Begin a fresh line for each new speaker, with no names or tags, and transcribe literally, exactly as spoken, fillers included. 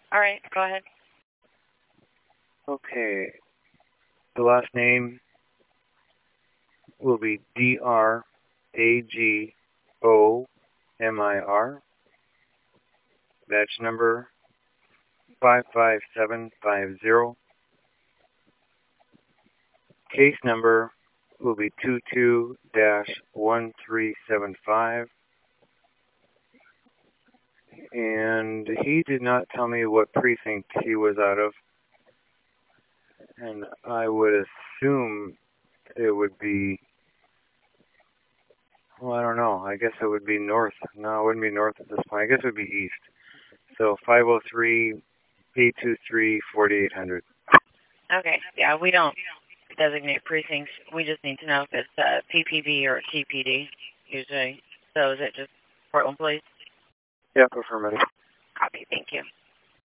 All right, go ahead.
Okay. The last name will be D R A G O M I R. Batch number five five seven five zero. Case number will be two two dash one three seven five. And he did not tell me what precinct he was out of. And I would assume it would be, well, I don't know. I guess it would be north. No, it wouldn't be north at this point. I guess it would be east. So five oh three, eight two three, forty-eight hundred.
Okay, yeah, we don't designate precincts. We just need to know if it's uh, P P B or T P D, usually. So is it just Portland Police?
Yep, affirmative.
Copy, thank you.